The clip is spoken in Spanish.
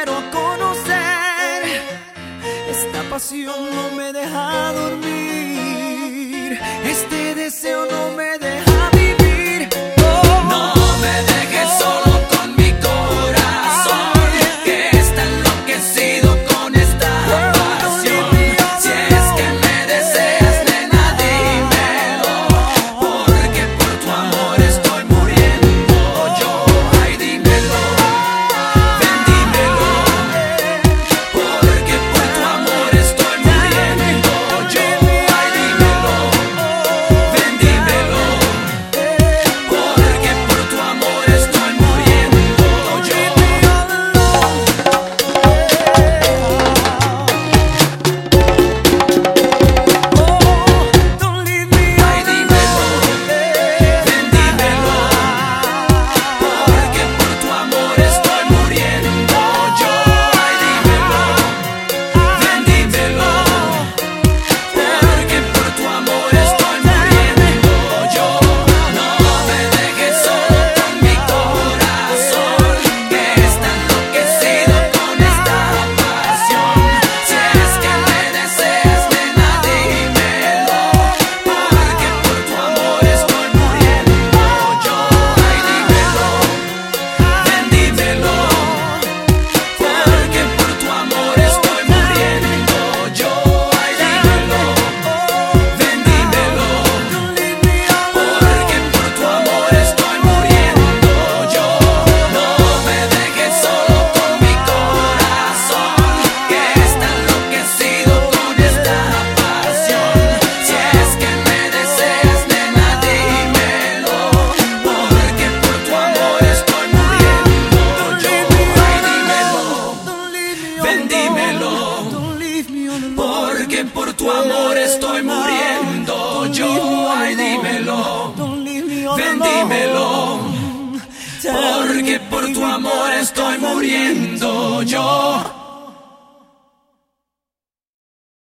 quiero conocer. Esta pasión no me deja dormir. Este deseo no me deja vivir. Oh, no me dejes solo con mi corazón, que está enloquecido con esta pasión. Si es que me deseas, nena, dímelo, porque por tu amor estoy muriendo yo. Ay, dímelo, ven, dímelo, porque por tu amor estoy muriendo yo. Ay, dímelo, ven, dímelo, porque por tu amor estoy muriendo yo. don't leave me Ay, dímelo, ven, dímelo, porque por tu amor estoy muriendo yo. Ay, dímelo, ven, dímelo, porque por tu amor estoy muriendo yo. No me dejes solo con mi corazón, que está enloquecido con esta pasión. Si es que me deseas, nena, dímelo, porque por tu amor estoy muriendo yo. Ay, dímelo, ven, dímelo, porque por tu amor estoy muriendo yo. Ay, dímelo, ven, dímelo, porque por tu amor estoy muriendo yo. No me dejes solo con mi corazón, que está enloquecido con esta pasión. Si es que me deseas, nena, dímelo, porque por tu amor estoy muriendo yo. Ay, dímelo, ven, dímelo, porque por tu amor estoy muriendo yo. Ay, dímelo, ven, dímelo, porque por tu amor estoy muriendo yo.